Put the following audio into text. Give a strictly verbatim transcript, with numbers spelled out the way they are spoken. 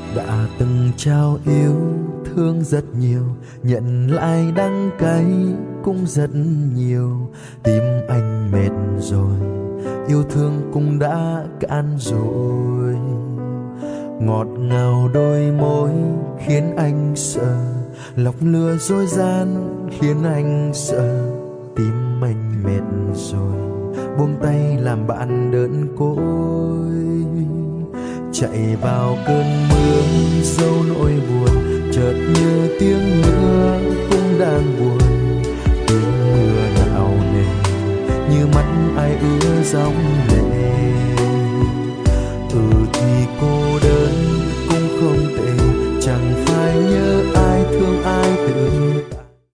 đã từng trao yêu thương rất nhiều, nhận lại đắng cay cũng rất nhiều. Tim anh mệt rồi, yêu thương cũng đã cạn rồi. Ngọt ngào đôi môi khiến anh sợ, lọc lừa dối gian khiến anh sợ. Tim anh mệt rồi, buông tay làm bạn đơn côi. Chạy vào cơn mưa dấu nỗi buồn, chợt như tiếng mưa cũng đang buồn. Tiếng mưa nào nề như mắt ai ứa dòng lệ.